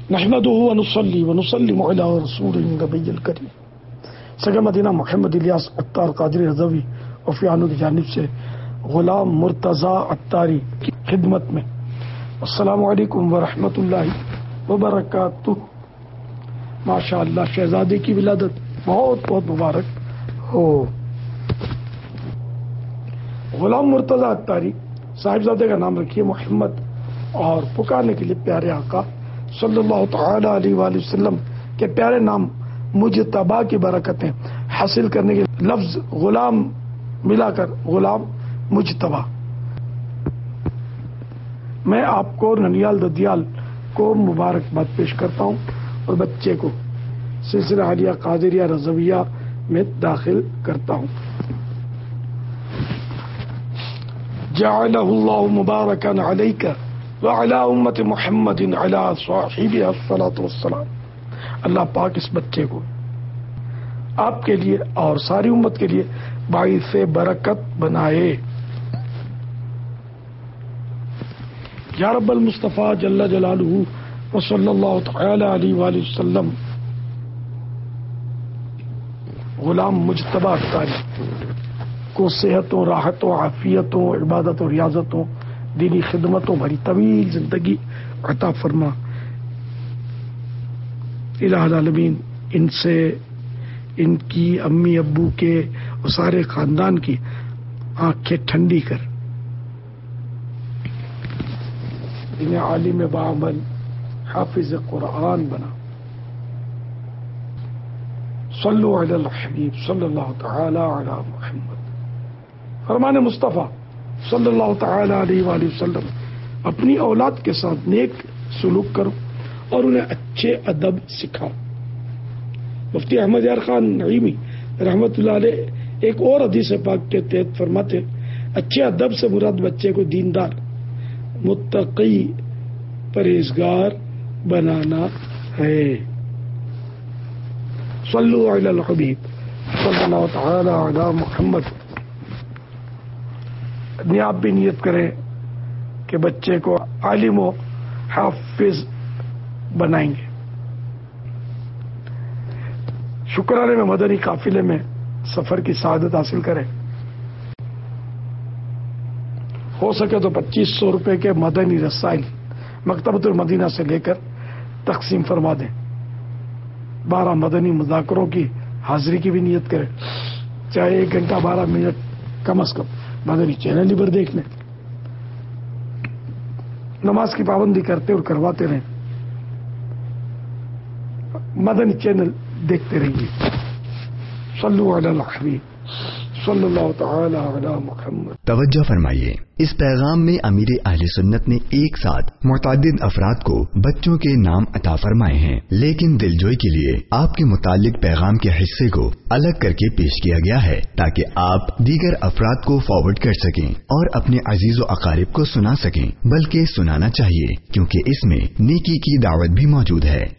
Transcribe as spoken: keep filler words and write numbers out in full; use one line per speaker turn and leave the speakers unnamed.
نحمده ونصلي ونسلم على رسول النبی الکریم. سگے مدینہ محمد الیاس عطار قادری رضوی عفیانو کی جانب سے غلام مرتضی عطاری کی خدمت میں السلام علیکم ورحمۃ اللہ وبرکاتہ. ماشاء اللہ شہزادے کی ولادت بہت بہت مبارک ہو. غلام مرتضی عطاری صاحبزادے کا نام رکھیے محمد اور پکارنے کے لیے پیارے آقا صلی اللہ تعالی علیہ وآلہ وسلم کے پیارے نام مجتبی کی برکتیں حاصل کرنے کے لفظ غلام ملا کر غلام مجتبی. میں آپ کو ننیال ددیال کو مبارکباد پیش کرتا ہوں اور بچے کو سلسلہ عالیہ قادریہ رضویہ میں داخل کرتا ہوں. جعلہ اللہ مبارکا علیک وعلی امت محمد علی صاحبہ الصلاۃ والسلام. اللہ پاک اس بچے کو آپ کے لیے اور ساری امت کے لیے باعث برکت بنائے. یا رب المصطفیٰ جل جلالہ وصلی اللہ تعالی علیہ وآلہ وسلم غلام مجتبی عطاری کو صحتوں راحتوں عافیتوں عبادتوں ریاضتوں دینی خدمتوں بھری طویل زندگی عطا فرما. الہ العالمین ان سے ان کی امی ابو کے اور سارے خاندان کی آنکھیں ٹھنڈی کر انہیں عالم بعمل حافظ قرآن بنا. صلو علی الحبیب صلی اللہ تعالی علی محمد. فرمان مصطفیٰ صلی اللہ تعالی علیہ وآلہ وسلم اپنی اولاد کے ساتھ نیک سلوک کرو اور انہیں اچھے ادب سکھاؤ. مفتی احمد یار خان نعیمی رحمت اللہ علیہ ایک اور حدیث پاک کے تحت فرماتے اچھے ادب سے مراد بچے کو دیندار متقی پرہیزگار بنانا ہے. صلو علی الحبیب صلی اللہ تعالی علی محمد. آپ بھی نیت کریں کہ بچے کو عالم و حافظ بنائیں گے. شکرانے میں مدنی قافلے میں سفر کی سعادت حاصل کریں. ہو سکے تو پچیس سو روپے کے مدنی رسائل مکتبۃ المدینہ سے لے کر تقسیم فرما دیں. بارہ مدنی مذاکروں کی حاضری کی بھی نیت کریں. چاہے ایک گھنٹہ بارہ منٹ کم از کم مدنی چینل ہی پر دیکھ لیں. نماز کی پابندی کرتے اور کرواتے رہیں. مدنی چینل دیکھتے رہیے. صلو علی الحبیب صلی اللہ تعالی علی محمد.
توجہ فرمائیے اس پیغام میں امیر اہل سنت نے ایک ساتھ متعدد افراد کو بچوں کے نام عطا فرمائے ہیں، لیکن دلجوئی کے لیے آپ کے متعلق پیغام کے حصے کو الگ کر کے پیش کیا گیا ہے تاکہ آپ دیگر افراد کو فارورڈ کر سکیں اور اپنے عزیز و اقارب کو سنا سکیں. بلکہ سنانا چاہیے کیونکہ اس میں نیکی کی دعوت بھی موجود ہے.